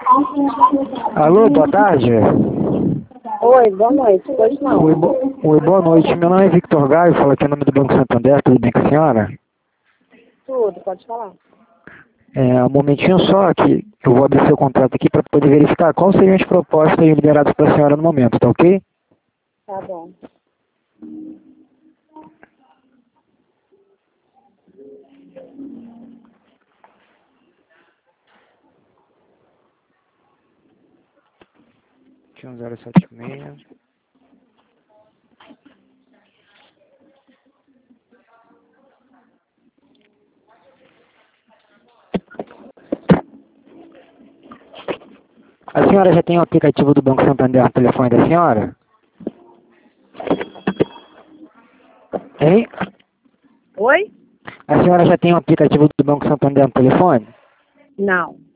Alô, boa tarde. Oi, boa noite. Pois não. Oi, boa noite. Meu nome é Victor Gaio, falo aqui em nome do Banco Santander, tudo bem com a senhora? Tudo, pode falar. Um momentinho só que eu vou abrir seu contrato aqui para poder verificar quais seriam as propostas liberadas para a senhora no momento, tá ok? Tá bom. Tinha um 076. A senhora já tem o aplicativo do Banco Santander no telefone da senhora? Hein? Oi? A senhora já tem o aplicativo do Banco Santander no telefone? Não.